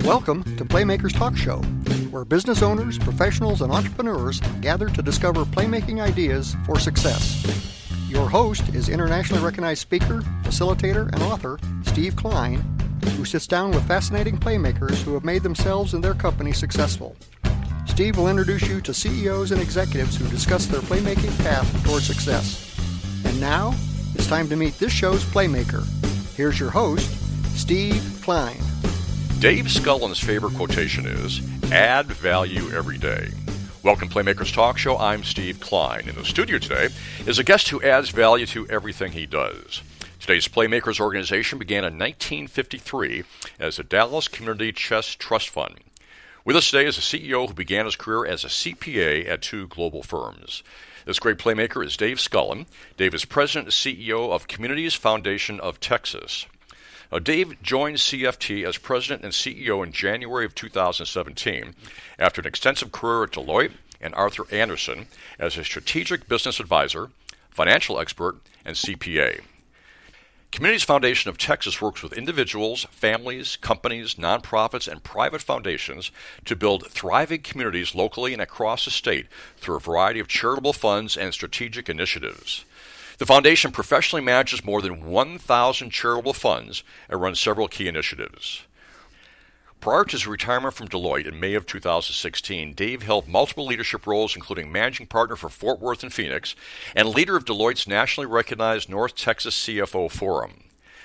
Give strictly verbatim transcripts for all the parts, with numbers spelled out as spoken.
Welcome to Playmakers Talk Show, where business owners, professionals, and entrepreneurs gather to discover playmaking ideas for success. Your host is internationally recognized speaker, facilitator, and author Steve Klein, who sits down with fascinating playmakers who have made themselves and their company successful. Steve will introduce you to C E Os and executives who discuss their playmaking path toward success. And now, it's time to meet this show's playmaker. Here's your host, Steve Klein. Dave Scullin's favorite quotation is, add value every day. Welcome to Playmakers Talk Show. I'm Steve Klein. In the studio today is a guest who adds value to everything he does. Today's Playmakers organization began in nineteen fifty-three as the Dallas Community Chess Trust Fund. With us today is a C E O who began his career as a C P A at two global firms. This great playmaker is Dave Scullin. Dave is president and C E O of Communities Foundation of Texas. Now, Dave joined C F T as president and C E O in January of two thousand seventeen after an extensive career at Deloitte and Arthur Andersen as a strategic business advisor, financial expert, and C P A. Communities Foundation of Texas works with individuals, families, companies, nonprofits, and private foundations to build thriving communities locally and across the state through a variety of charitable funds and strategic initiatives. The foundation professionally manages more than one thousand charitable funds and runs several key initiatives. Prior to his retirement from Deloitte in May of two thousand sixteen, Dave held multiple leadership roles, including managing partner for Fort Worth and Phoenix, and leader of Deloitte's nationally recognized North Texas C F O Forum.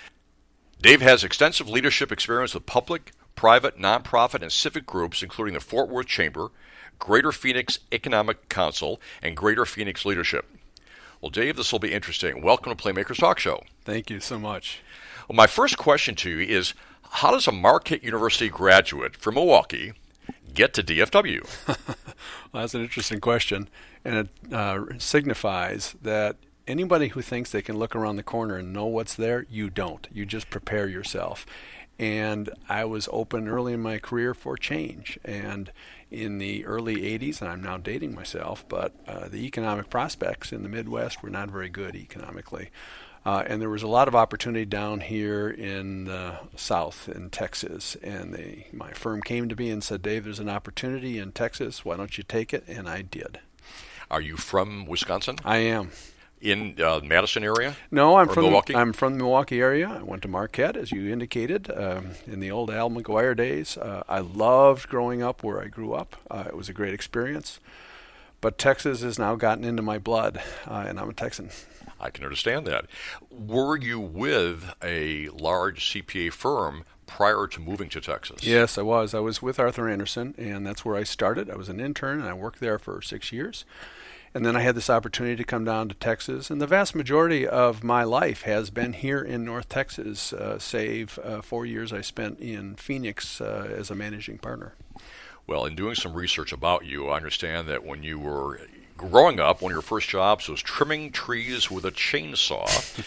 Dave has extensive leadership experience with public, private, nonprofit, and civic groups, including the Fort Worth Chamber, Greater Phoenix Economic Council, and Greater Phoenix Leadership. Well, Dave, this will be interesting. Welcome to Playmakers Talk Show. Thank you so much. Well, my first question to you is, how does a Marquette University graduate from Milwaukee get to D F W? Well, that's an interesting question, and it uh, signifies that anybody who thinks they can look around the corner and know what's there, you don't. You just prepare yourself. And I was open early in my career for change. And in the early eighties, and I'm now dating myself, but uh, the economic prospects in the Midwest were not very good economically. Uh, and there was a lot of opportunity down here in the South, in Texas. And they, my firm came to me and said, Dave, there's an opportunity in Texas. Why don't you take it? And I did. Are you from Wisconsin? I am. In uh, Madison area? No, I'm or from Milwaukee? I'm from the Milwaukee area. I went to Marquette, as you indicated, um, in the old Al McGuire days. Uh, I loved growing up where I grew up. Uh, it was a great experience. But Texas has now gotten into my blood, uh, and I'm a Texan. I can understand that. Were you with a large C P A firm prior to moving to Texas? Yes, I was. I was with Arthur Andersen, and that's where I started. I was an intern, and I worked there for six years. And then I had this opportunity to come down to Texas, and the vast majority of my life has been here in North Texas, uh, save uh, four years I spent in Phoenix uh, as a managing partner. Well, in doing some research about you, I understand that when you were growing up, one of your first jobs was trimming trees with a chainsaw.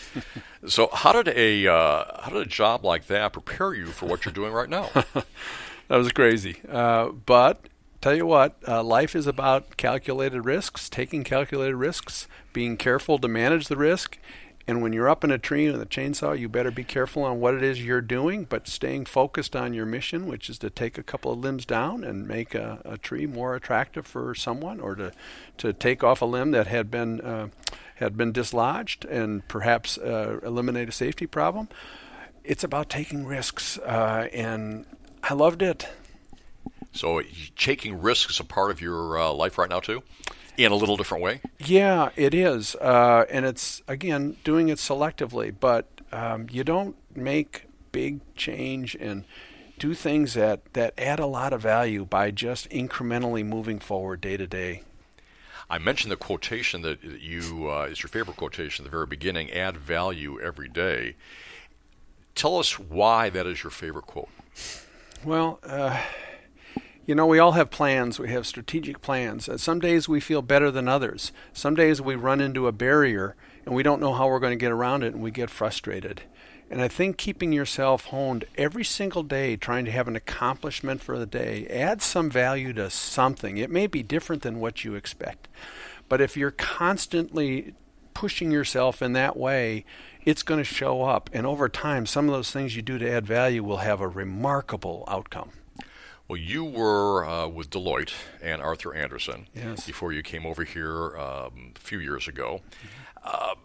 So how did a uh, how did a job like that prepare you for what you're doing right now? That was crazy, uh, but tell you what, uh, life is about calculated risks, taking calculated risks, being careful to manage the risk. And when you're up in a tree with a chainsaw, you better be careful on what it is you're doing, but staying focused on your mission, which is to take a couple of limbs down and make a, a tree more attractive for someone, or to, to take off a limb that had been uh, had been dislodged and perhaps uh, eliminate a safety problem. It's about taking risks, uh, and I loved it. So taking risks is a part of your uh, life right now, too? In a little different way? Yeah, it is. Uh, and it's, again, doing it selectively. But um, you don't make big change and do things that, that add a lot of value by just incrementally moving forward day to day. I mentioned the quotation that you uh, is your favorite quotation at the very beginning, add value every day. Tell us why that is your favorite quote. Well, uh, you know, we all have plans. We have strategic plans. Uh, some days we feel better than others. Some days we run into a barrier and we don't know how we're going to get around it, and we get frustrated. And I think keeping yourself honed every single day, trying to have an accomplishment for the day, adds some value to something. It may be different than what you expect. But if you're constantly pushing yourself in that way, it's going to show up. And over time, some of those things you do to add value will have a remarkable outcome. Well, you were uh, with Deloitte and Arthur Andersen yes. before you came over here um, a few years ago. Uh,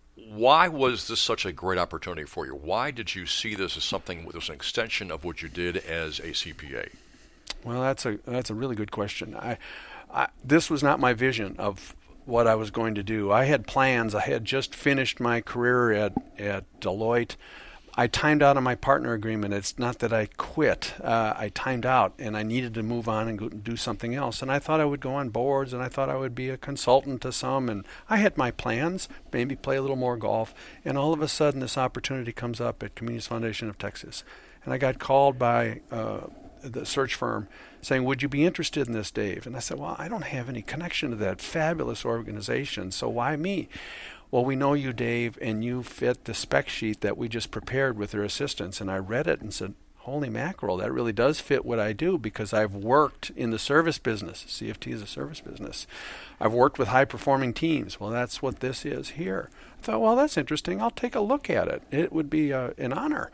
why was this such a great opportunity for you? Why did you see this as something that was an extension of what you did as a C P A? Well, that's a that's a really good question. I, I this was not my vision of what I was going to do. I had plans. I had just finished my career at at Deloitte. I timed out on my partner agreement. It's not that I quit. Uh, I timed out, and I needed to move on and go do something else. And I thought I would go on boards, and I thought I would be a consultant to some. And I had my plans, maybe play a little more golf. And all of a sudden, this opportunity comes up at Communities Foundation of Texas. And I got called by uh, the search firm saying, would you be interested in this, Dave? And I said, well, I don't have any connection to that fabulous organization, so why me? Well, we know you, Dave, and you fit the spec sheet that we just prepared with their assistance. And I read it and said, holy mackerel, that really does fit what I do, because I've worked in the service business. C F T is a service business. I've worked with high-performing teams. Well, that's what this is here. I thought, well, that's interesting. I'll take a look at it. It would be uh, an honor.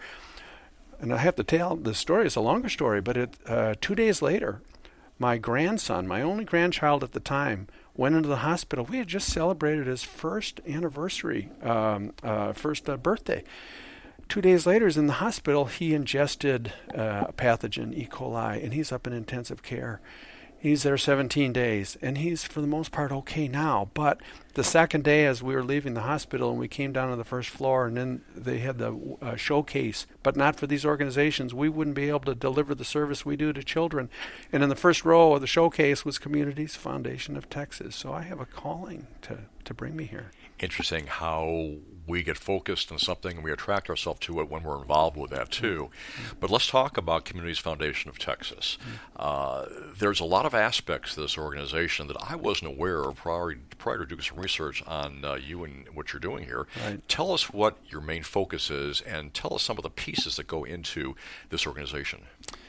And I have to tell the story. It's a longer story, but it, uh, two days later, my grandson, my only grandchild at the time, went into the hospital. We had just celebrated his first anniversary, um, uh, first uh, birthday. Two days later, he's in the hospital. He ingested uh, a pathogen, E. coli, and he's up in intensive care. He's there seventeen days, and he's, for the most part, okay now. But the second day, as we were leaving the hospital, and we came down to the first floor, and then they had the uh, showcase, but not for these organizations. We wouldn't be able to deliver the service we do to children. And in the first row of the showcase was Communities Foundation of Texas. So I have a calling to, to bring me here. Interesting how we get focused on something and we attract ourselves to it when we're involved with that too. Mm-hmm. But let's talk about Communities Foundation of Texas. Mm-hmm. Uh, there's a lot of aspects to this organization that I wasn't aware of prior, prior to doing some research on uh, you and what you're doing here. Right. Tell us what your main focus is, and tell us some of the pieces that go into this organization.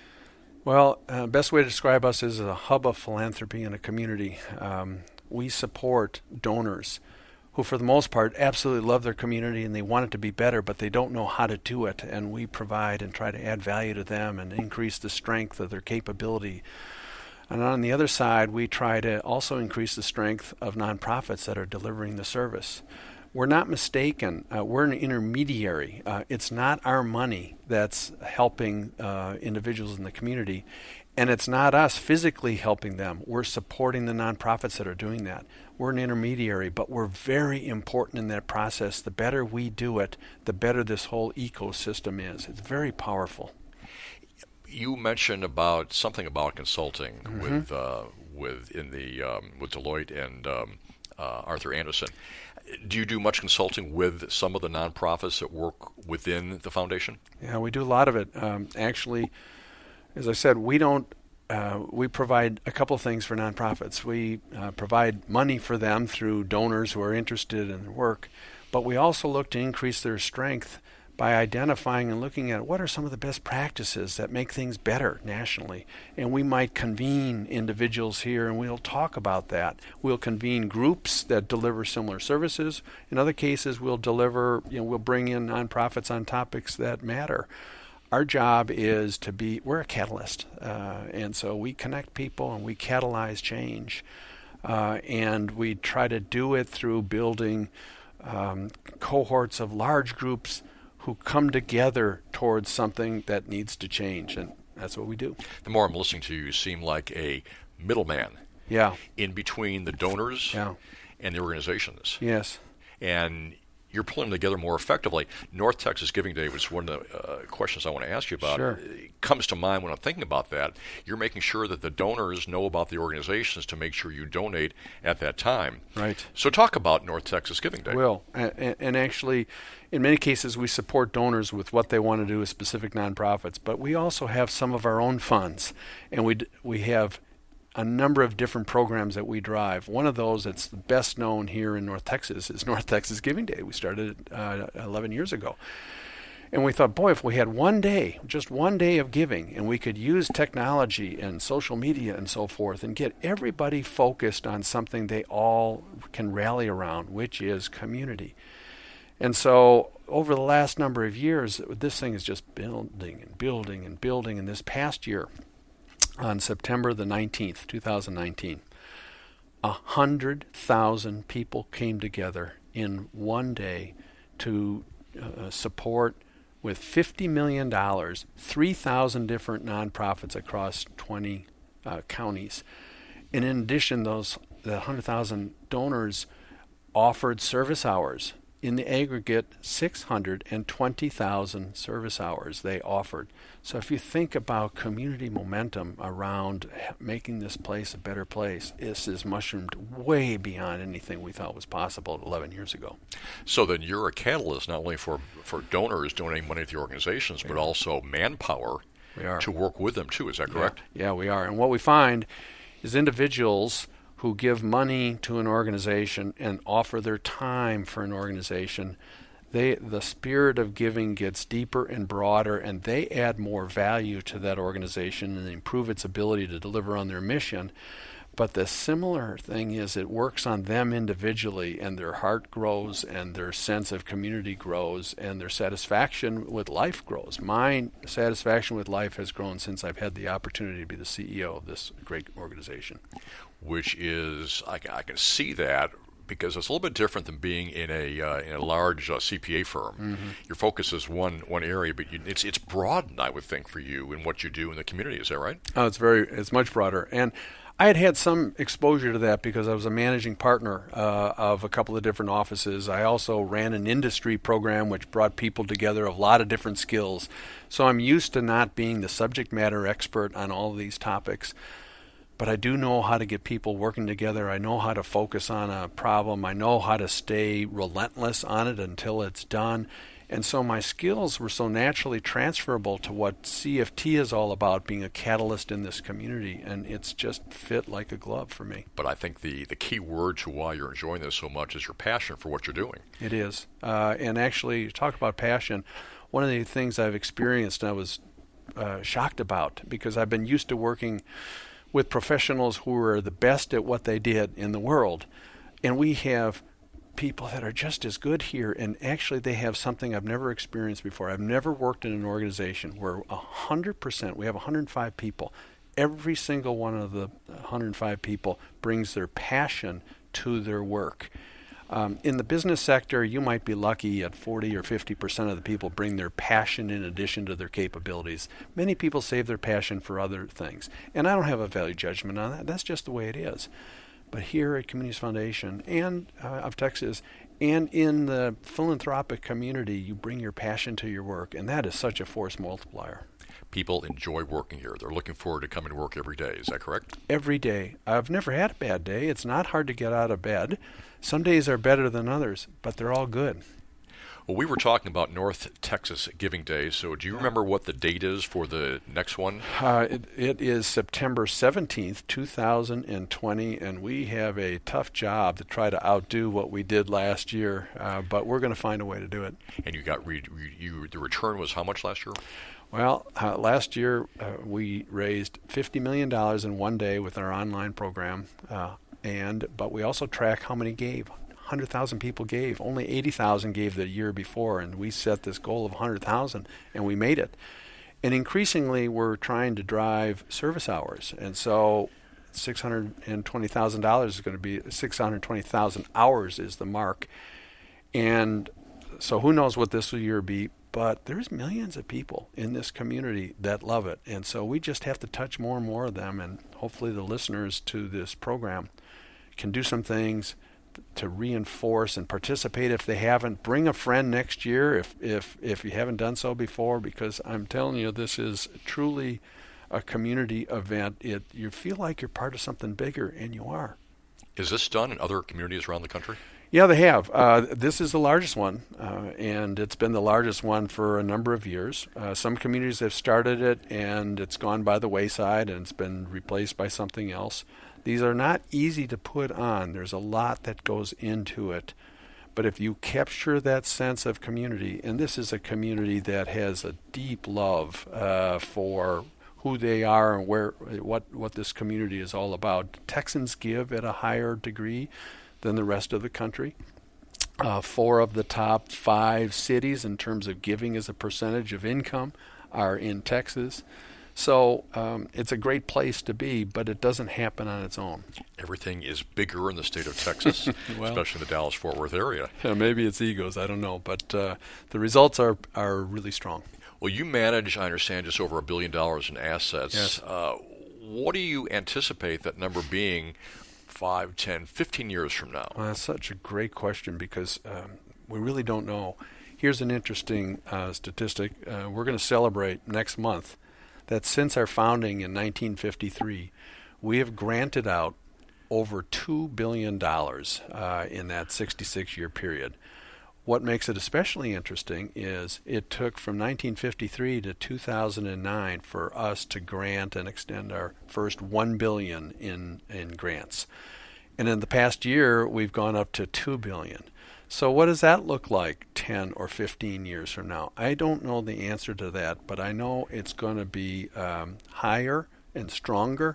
Well, uh, best way to describe us is a hub of philanthropy in a community. Um, we support donors who, for the most part, absolutely love their community and they want it to be better, but they don't know how to do it. And we provide and try to add value to them and increase the strength of their capability. And on the other side, we try to also increase the strength of nonprofits that are delivering the service. We're not mistaken. Uh, we're an intermediary. Uh, it's not our money that's helping uh, individuals in the community, and it's not us physically helping them. We're supporting the nonprofits that are doing that. We're an intermediary, but we're very important in that process. The better we do it, the better this whole ecosystem is. It's very powerful. You mentioned about something about consulting Mm-hmm. with uh, with in the um, with Deloitte and um, uh, Arthur Andersen. Do you do much consulting with some of the nonprofits that work within the foundation? Yeah, we do a lot of it. Um, actually, as I said, we don't. Uh, we provide a couple of things for nonprofits. We uh, provide money for them through donors who are interested in their work, but we also look to increase their strength by identifying and looking at what are some of the best practices that make things better nationally. And we might convene individuals here and we'll talk about that. We'll convene groups that deliver similar services. In other cases, we'll deliver, you know, we'll bring in nonprofits on topics that matter. Our job is to be, we're a catalyst. Uh, and so we connect people and we catalyze change. Uh, and we try to do it through building um, cohorts of large groups who come together towards something that needs to change, and that's what we do. The more I'm listening to you, you seem like a middleman Yeah. in between the donors Yeah. and the organizations. Yes. And you're pulling them together more effectively. North Texas Giving Day was one of the uh, questions I want to ask you about. Sure. It comes to mind when I'm thinking about that. You're making sure that the donors know about the organizations to make sure you donate at that time. Right. So talk about North Texas Giving Day. Will. And, and actually, in many cases, we support donors with what they want to do with specific nonprofits, but we also have some of our own funds, and we d- we have a number of different programs that we drive. One of those that's the best known here in North Texas is North Texas Giving Day. We started it uh, eleven years ago. And we thought, boy, if we had one day, just one day of giving, and we could use technology and social media and so forth and get everybody focused on something they all can rally around, which is community. And so over the last number of years, this thing is just building and building and building. And this past year, on September the nineteenth, two thousand nineteen. A hundred thousand people came together in one day to uh, support with fifty million dollars, three thousand different nonprofits across twenty uh, counties. And in addition, those the one hundred thousand donors offered service hours. In the aggregate, six hundred twenty thousand service hours they offered. So if you think about community momentum around making this place a better place, this is mushroomed way beyond anything we thought was possible eleven years ago. So then you're a catalyst not only for, for donors donating money to the organizations, but also manpower we are. to work with them too. Is that correct? Yeah, yeah, we are. And what we find is individuals who give money to an organization and offer their time for an organization, they the spirit of giving gets deeper and broader, and they add more value to that organization and improve its ability to deliver on their mission. But the similar thing is it works on them individually, and their heart grows, and their sense of community grows, and their satisfaction with life grows. My satisfaction with life has grown since I've had the opportunity to be the C E O of this great organization. Which is, I, I can see that, because it's a little bit different than being in a uh, in a large uh, C P A firm. Mm-hmm. Your focus is one one area, but you, it's it's broadened, I would think, for you in what you do in the community. Is that right? Oh, it's very it's much broader, and I had had some exposure to that because I was a managing partner uh, of a couple of different offices. I also ran an industry program which brought people together of a lot of different skills. So I'm used to not being the subject matter expert on all of these topics. But I do know how to get people working together. I know how to focus on a problem. I know how to stay relentless on it until it's done. And so my skills were so naturally transferable to what C F T is all about, being a catalyst in this community. And it's just fit like a glove for me. But I think the, the key word to why you're enjoying this so much is your passion for what you're doing. It is. Uh, and actually, talk about passion. One of the things I've experienced and I was uh, shocked about, because I've been used to working with professionals who are the best at what they did in the world. And we have people that are just as good here, and actually they have something I've never experienced before. I've never worked in an organization where one hundred percent, we have one hundred five people, every single one of the one hundred five people brings their passion to their work. Um, in the business sector, you might be lucky at forty or fifty percent of the people bring their passion in addition to their capabilities. Many people save their passion for other things. And I don't have a value judgment on that. That's just the way it is. But here at Communities Foundation and uh, of Texas and in the philanthropic community, you bring your passion to your work, and that is such a force multiplier. People enjoy working here. They're looking forward to coming to work every day. Is that correct? Every day. I've never had a bad day. It's not hard to get out of bed. Some days are better than others, but they're all good. Well, we were talking about North Texas Giving Day, so do you remember what the date is for the next one? Uh, it, it is September seventeenth, two thousand twenty, and we have a tough job to try to outdo what we did last year, uh, but we're going to find a way to do it. And you got re- you the return was how much last year? Well, uh, last year uh, we raised fifty million dollars in one day with our online program, uh, and but we also track how many gave. one hundred thousand people gave. Only eighty thousand gave the year before, and we set this goal of one hundred thousand, and we made it. And increasingly, we're trying to drive service hours, and so six hundred twenty thousand dollars is going to be six hundred twenty thousand hours is the mark. And so who knows what this year will be, but there's millions of people in this community that love it, and so we just have to touch more and more of them, and hopefully the listeners to this program can do some things to reinforce and participate if they haven't. Bring a friend next year if if if you haven't done so before, because I'm telling you, this is truly a community event. It you feel like you're part of something bigger, and you are. Is this done in other communities around the country? Yeah, they have. Uh, this is the largest one, uh, and it's been the largest one for a number of years. Uh, some communities have started it, and it's gone by the wayside, and it's been replaced by something else. These are not easy to put on. There's a lot that goes into it. But if you capture that sense of community, and this is a community that has a deep love uh, for who they are and where what what this community is all about. Texans give at a higher degree than the rest of the country. Uh, four of the top five cities in terms of giving as a percentage of income are in Texas. So um, it's a great place to be, but it doesn't happen on its own. Everything is bigger in the state of Texas, well, especially in the Dallas-Fort Worth area. Yeah, maybe it's egos, I don't know, but uh, the results are, are really strong. Well, you manage, I understand, just over a billion dollars in assets. Yes. Uh, what do you anticipate that number being five, ten, fifteen years from now? Well, that's such a great question because um, we really don't know. Here's an interesting uh, statistic. Uh, we're going to celebrate next month that since our founding in nineteen fifty-three, we have granted out over two billion dollars uh, in that sixty-six year period. What makes it especially interesting is it took from nineteen fifty-three to two thousand nine for us to grant and extend our first one billion dollars in, in grants. And in the past year, we've gone up to two billion dollars. So what does that look like ten or fifteen years from now? I don't know the answer to that, but I know it's going to be um, higher and stronger.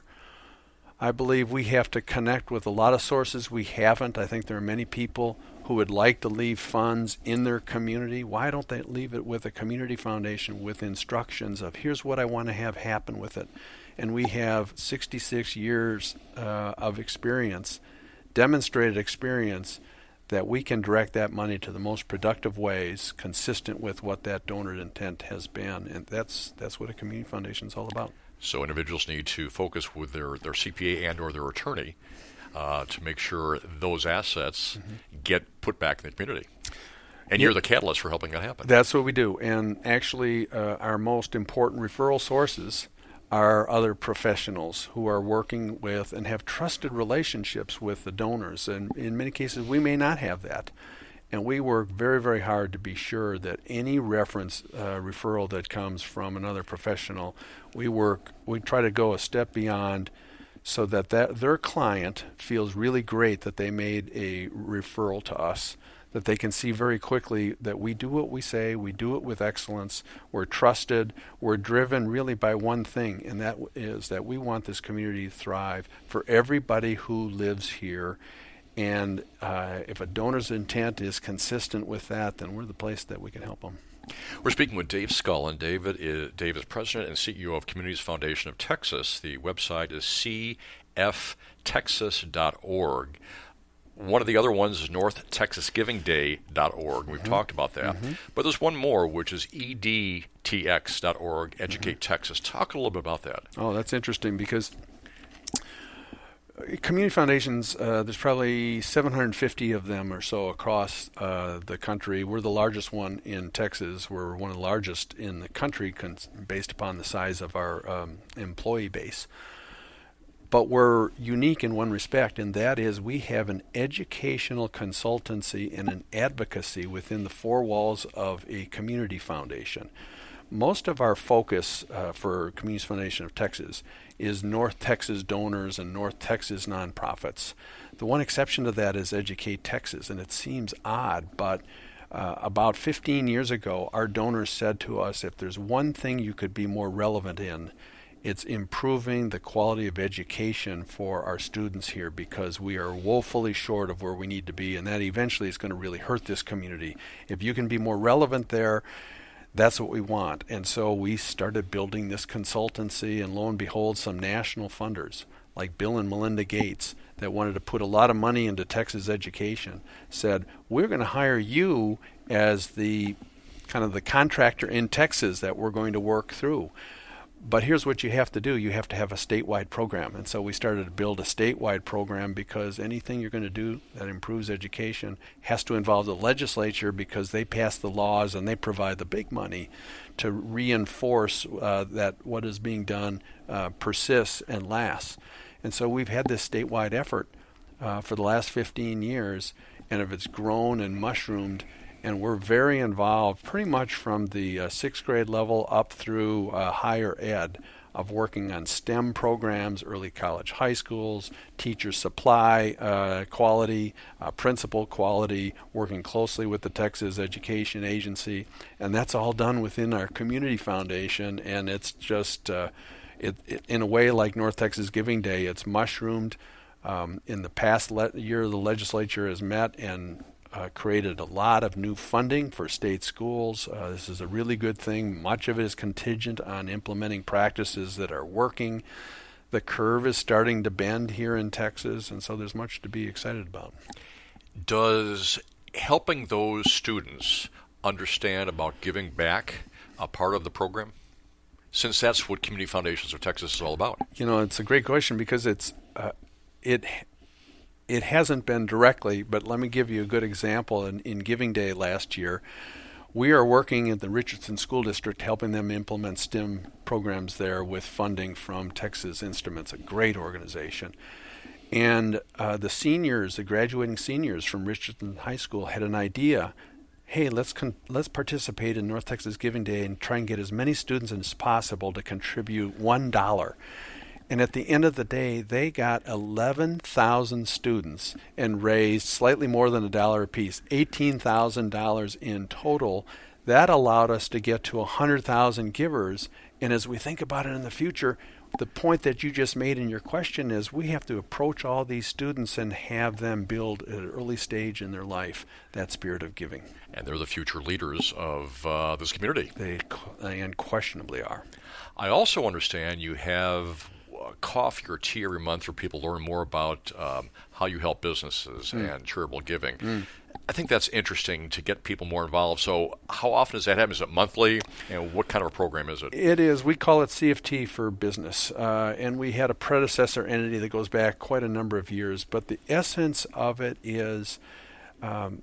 I believe we have to connect with a lot of sources we haven't. I think there are many people who would like to leave funds in their community. Why don't they leave it with a community foundation with instructions of here's what I want to have happen with it? And we have sixty-six years uh, of experience, demonstrated experience, that we can direct that money to the most productive ways consistent with what that donor intent has been. And that's that's what a community foundation is all about. So individuals need to focus with their, their C P A and or their attorney uh, to make sure those assets mm-hmm. get put back in the community. And yeah. you're the catalyst for helping that happen. That's what we do. And actually uh, our most important referral sources are other professionals who are working with and have trusted relationships with the donors. And in many cases, we may not have that. And we work very, very hard to be sure that any reference uh, referral that comes from another professional, we work, we try to go a step beyond so that, that their client feels really great that they made a referral to us, that they can see very quickly that we do what we say, we do it with excellence, we're trusted, we're driven really by one thing, and that is that we want this community to thrive for everybody who lives here. And uh, if a donor's intent is consistent with that, then we're the place that we can help them. We're speaking with Dave Scullin. David is, Dave is president and C E O of Communities Foundation of Texas. The website is c f texas dot org. One of the other ones is north texas giving day dot org. We've mm-hmm. talked about that. Mm-hmm. But there's one more, which is e d t x dot org, Educate mm-hmm. Texas. Talk a little bit about that. Oh, that's interesting because community foundations, uh, there's probably seven hundred fifty of them or so across uh, the country. We're the largest one in Texas. We're one of the largest in the country cons- based upon the size of our um, employee base. But we're unique in one respect, and that is we have an educational consultancy and an advocacy within the four walls of a community foundation. Most of our focus uh, for Communities Foundation of Texas is North Texas donors and North Texas nonprofits. The one exception to that is Educate Texas, and it seems odd, but uh, about fifteen years ago, our donors said to us, if there's one thing you could be more relevant in, it's improving the quality of education for our students here because we are woefully short of where we need to be, and that eventually is going to really hurt this community. If you can be more relevant there, that's what we want. And so we started building this consultancy, and lo and behold, some national funders like Bill and Melinda Gates that wanted to put a lot of money into Texas education said, we're going to hire you as the kind of the contractor in Texas that we're going to work through. But here's what you have to do. You have to have a statewide program. And so we started to build a statewide program because anything you're going to do that improves education has to involve the legislature because they pass the laws and they provide the big money to reinforce uh, that what is being done uh, persists and lasts. And so we've had this statewide effort uh, for the last fifteen years, and if it's grown and mushroomed, and we're very involved pretty much from the uh, sixth grade level up through uh, higher ed of working on STEM programs, early college high schools, teacher supply uh, quality, uh, principal quality, working closely with the Texas Education Agency. And that's all done within our community foundation. And it's just, uh, it, it, in a way like North Texas Giving Day, it's mushroomed. Um, in the past le- year, the legislature has met and uh, created a lot of new funding for state schools. Uh, this is a really good thing. Much of it is contingent on implementing practices that are working. The curve is starting to bend here in Texas, and so there's much to be excited about. Does helping those students understand about giving back a part of the program? Since that's what Community Foundations of Texas is all about. You know, it's a great question because it's uh, it it hasn't been directly, but let me give you a good example. In, in Giving Day last year, we are working at the Richardson School District helping them implement STEM programs there with funding from Texas Instruments, a great organization. And uh, the seniors, the graduating seniors from Richardson High School had an idea. Hey, let's con- let's participate in North Texas Giving Day and try and get as many students as possible to contribute one dollar. And at the end of the day, they got eleven thousand students and raised slightly more than a dollar apiece, eighteen thousand dollars in total. That allowed us to get to one hundred thousand givers. And as we think about it in the future, the point that you just made in your question is we have to approach all these students and have them build at an early stage in their life that spirit of giving. And they're the future leaders of uh, this community. They, they unquestionably are. I also understand you have coffee or tea every month for people to learn more about um, how you help businesses mm. and charitable giving. Mm. I think that's interesting to get people more involved. So how often does that happen? Is it monthly? And what kind of a program is it? It is. We call it C F T for business. Uh, and we had a predecessor entity that goes back quite a number of years. But the essence of it is um,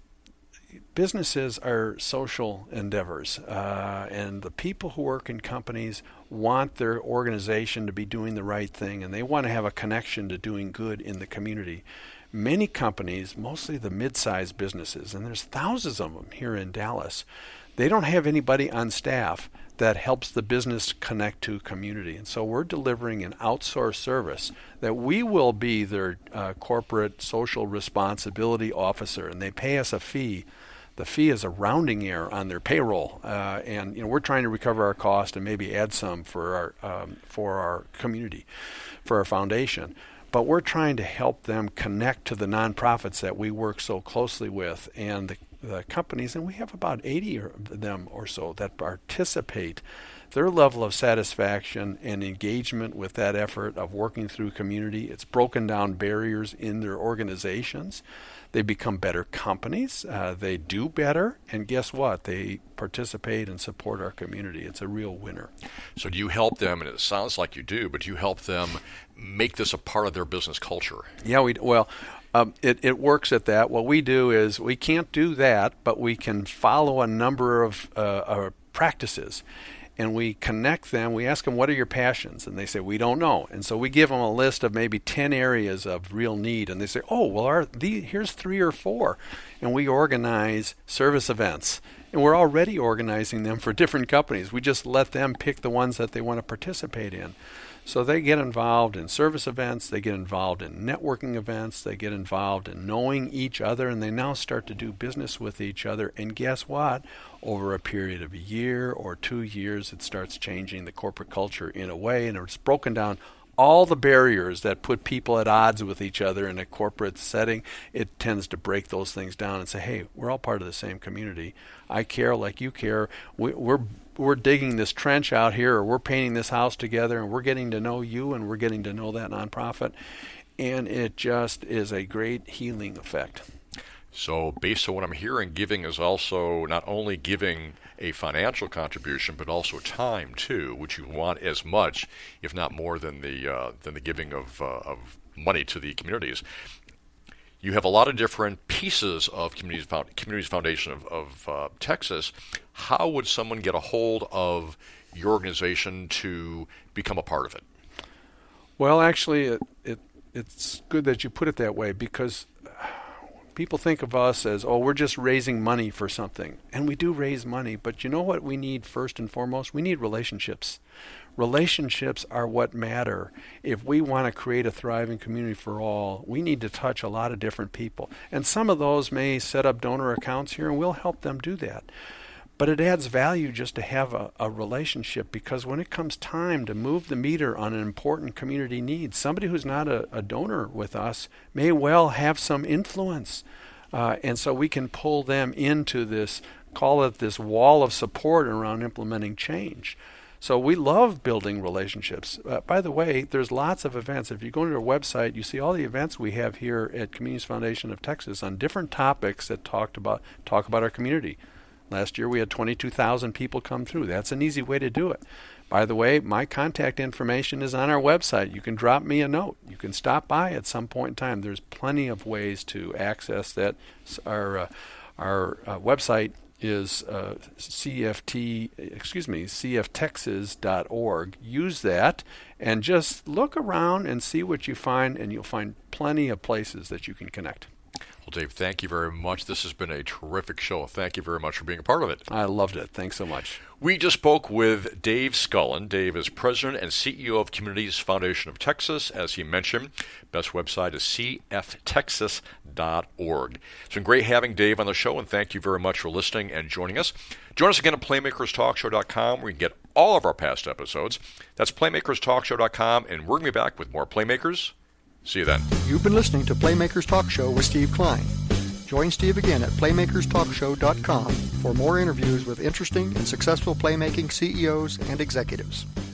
businesses are social endeavors. Uh, and the people who work in companies want their organization to be doing the right thing. And they want to have a connection to doing good in the community. Many companies, mostly the mid-sized businesses, and there's thousands of them here in Dallas, they don't have anybody on staff that helps the business connect to community. And so we're delivering an outsourced service that we will be their uh, corporate social responsibility officer, and they pay us a fee. The fee is a rounding error on their payroll, uh, and you know we're trying to recover our cost and maybe add some for our um, for our community, for our foundation. But we're trying to help them connect to the nonprofits that we work so closely with and the, the companies, and we have about eighty of them or so that participate. Their level of satisfaction and engagement with that effort of working through community, it's broken down barriers in their organizations. They become better companies. Uh, they do better. And guess what? They participate and support our community. It's a real winner. So do you help them, and it sounds like you do, but do you help them make this a part of their business culture? Yeah, we well, um, it, it works at that. What we do is we can't do that, but we can follow a number of uh, uh, practices. And we connect them. We ask them, what are your passions? And they say, we don't know. And so we give them a list of maybe ten areas of real need. And they say, oh, well, our, the, here's three or four. And we organize service events. And we're already organizing them for different companies. We just let them pick the ones that they want to participate in. So they get involved in service events, they get involved in networking events, they get involved in knowing each other, and they now start to do business with each other. And guess what? Over a period of a year or two years, it starts changing the corporate culture in a way, and it's broken down all the barriers that put people at odds with each other in a corporate setting. It tends to break those things down and say, hey, we're all part of the same community. I care like you care. We, we're we're digging this trench out here, or we're painting this house together, and we're getting to know you, and we're getting to know that nonprofit. And it just is a great healing effect. So based on what I'm hearing, giving is also not only giving a financial contribution, but also time too, which you want as much, if not more, than the uh, than the giving of uh, of money to the communities. You have a lot of different pieces of Communities, Communities Foundation of, of uh, Texas. How would someone get a hold of your organization to become a part of it? Well, actually, it, it it's good that you put it that way, because people think of us as, oh, we're just raising money for something. And we do raise money, but you know what we need first and foremost? We need relationships. Relationships are what matter. If we want to create a thriving community for all, we need to touch a lot of different people. And some of those may set up donor accounts here, and we'll help them do that. But it adds value just to have a, a relationship, because when it comes time to move the meter on an important community need, somebody who's not a, a donor with us may well have some influence Uh, and so we can pull them into this, call it this wall of support around implementing change. So we love building relationships. Uh, by the way, there's lots of events. If you go to our website, you see all the events we have here at Communities Foundation of Texas on different topics that talked about talk about our community. Last year we had twenty-two thousand people come through. That's an easy way to do it. By the way, my contact information is on our website. You can drop me a note. You can stop by at some point in time. There's plenty of ways to access that. Our uh, our uh, website is uh, C F T, excuse me, C F Texas dot org. Use that and just look around and see what you find, and you'll find plenty of places that you can connect. Well, Dave, thank you very much. This has been a terrific show. Thank you very much for being a part of it. I loved it. Thanks so much. We just spoke with Dave Scullin. Dave is president and C E O of Communities Foundation of Texas. As he mentioned, best website is C F Texas dot org. It's been great having Dave on the show, and thank you very much for listening and joining us. Join us again at playmakers talk show dot com, where you can get all of our past episodes. That's playmakers talk show dot com, and we're going to be back with more Playmakers. See you then. You've been listening to Playmakers Talk Show with Steve Klein. Join Steve again at playmakers talk show dot com for more interviews with interesting and successful playmaking C E Os and executives.